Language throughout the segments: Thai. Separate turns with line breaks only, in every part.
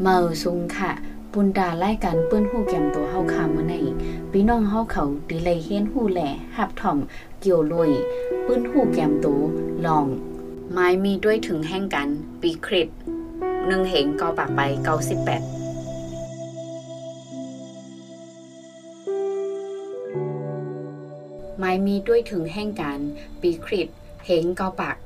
เมาซุงค่ะปุนดาไล่กันเปิ้นฮู้แก้มตัวเฮาคามื้อนี้พี่น้องเฮาเขาดิไลเฮียนฮู้แหล่หับถ่อมเกี่ยวลุยเปิ้นฮู้แก้มตัวลองไม้มีด้วยถึงแห่งกันปีคริส1เหงเกาปากไป98ไม้มีด้วยถึงแห่งการปีคริสเหงเกาปาก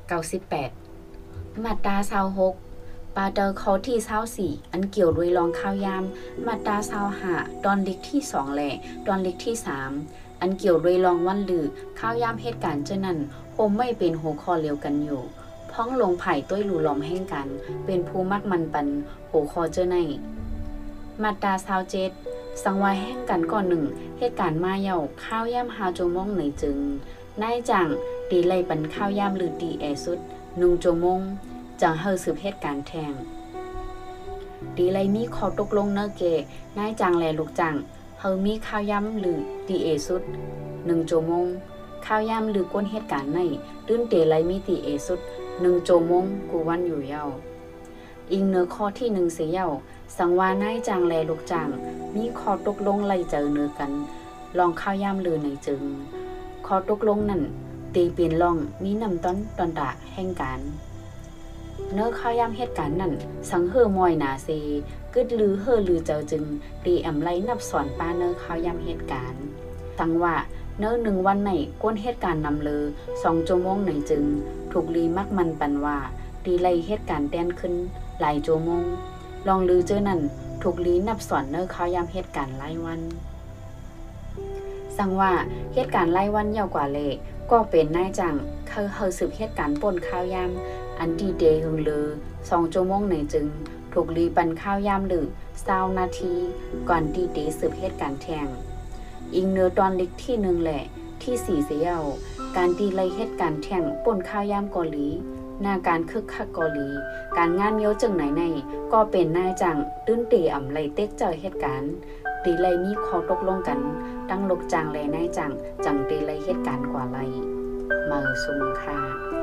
98มาตรา26ปาเตอร์ข้อที่24อันเกี่ยวด้วยรองข้าวยามมาตรา25ตอนลิกที่2แหล่ตอนลิกที่3อันเกี่ยวด้วยรองวันลือข้าวยามเหตุการณ์เจ้านั้นคงไม่เป็นหัวข้อเลียวกันอยู่พ้องลงไผ่ต้วยหลู่ลอมแห่งกันเป็นผู้มักมันปันหัวข้อเจ้าในมาตรา27สังวาแห่งกันก่อนหนึ่งเหตุการณ์มาเย่าข้าวย่ำหาโจมงในจึงนายจังตีไล่ปันข้าวย่ำหรือตีแอสุด1โจมงจังเฮาสืบเหตุการณ์แทงตีไลมีขอตกลงเนเกนายจังแลลูกจังเฮามีข้าวย่ำหรือตีเอสุด1โจมงข้าวย่ำหรือก้นเหตุการณ์ในตื้นเตไลมีตีเอสุด1โจมงกูวันอยู่เย้าอิงเนื้อข้อที่1เสียเย้าสังวานายจังแลลูกจังมีขอตกลงไล่เจอเนื้อกันลองข้าวย่ำหรือในจึงขอตกลงนั่นตีเปลี่ยนลองมีนำต้นตอนดาแห่งการเนื้อข้าวยามเหตุการณ์นั่นสังเฮอมอยนาเซกึดลือเฮอลือเจ้าจึงตีอำไลนับสอนป้าเนื้อข้าวยามเหตุการณ์สังว่าเนื้อ1วันในก้นเหตุการณ์นำเลอ2โจมงในจึงถูกลีมักมันปันว่าตีไล่เหตุการณ์แต้นขึ้นหลายโจมงลองลือเจอนั่นถูกลีนับสอนเนื้อข้าวยามเหตุการณ์หลายวันสังว่าเหตุการณ์หลายวันยาวกว่าเลยก็เป็นนายจังเฮาสืบเหตุการณ์ป่นข้าวยามอันดีเดย์หึงเลอ2ชั่วโมงในจึงถูกลีปันข้าวยามหรือ20นาทีก่อนดีเดย์สืบเหตุการณ์แทงอิงเนื้อตอนลิกที่1แหละที่4เสียวการดีไล่เหตุการณ์แทงป่นข้าวยามเกาหลีหน้าการคึกคักเกาหลีการงานเมียวจึงไหนในก็เป็นนายจังตื้นเตอำไลเต็กเจอเหตุการณ์ตีไลมีขอตกลงกันตั้งลูกจังและนายจังตีไลเหตุการณ์กว่าไลมาซุมค่ะ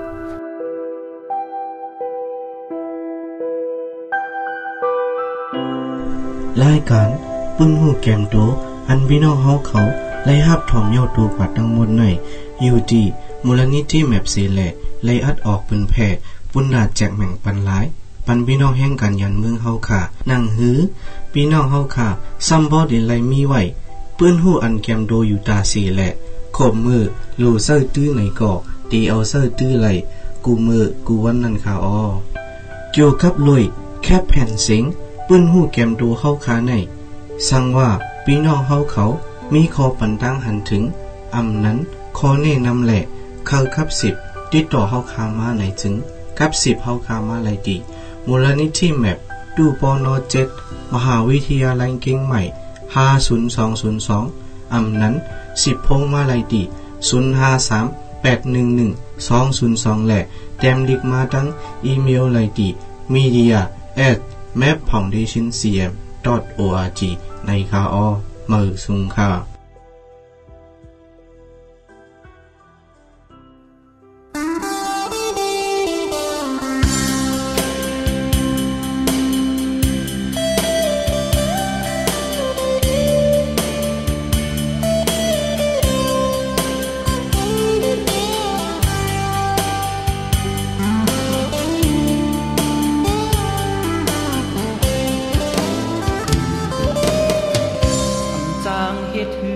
รายการปึ้งหูแก้มโตอันพี่น้องเฮาเขาไล่ฮับถ่อมเย้าตัวกว่าทั้งหมดในอยู่ที่มูลนิธิแมปซีแลไล่อัดออกเป็นแพร่ปุ้นดาแจกแม่งปันหลายปันพี่น้องแห่งกันยันเมืองเฮาค่ะนั่งหือพี่น้องเฮาค่ะซัมบ่ได้ไล่มีไว้เปิ้นหูอันแก้มโตอยู่ตาซีแลขบมือลูเซอร์ตื้อในก่อตีเอาเซอร์ตื้อไหลกูมือกูวันนั่นค่ะอ้อเกี่ยวกับลุยแคบแผ่นสิงปื้นหูแก้มดูเข้าขาในสั่งว่าพี่น้องเฮาเขามีคอปันตั้งหันถึงอำนั้นคอแน่นำแหละเข้าครับ10ติดต่อเฮาขามาไหนถึงกับ10เฮาขามาไหลดีมูลนิธิแมปดูปน7มหาวิทยาลัยเก่งใหม่50202อำนั้น10พงมาไหลดี0538111202และแต้มลิกมาทั้งอีเมลไหลดี media@mapfoundationcm.org ในข่าวมือสุงค่ะ
เฮ็ดหื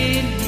ดิน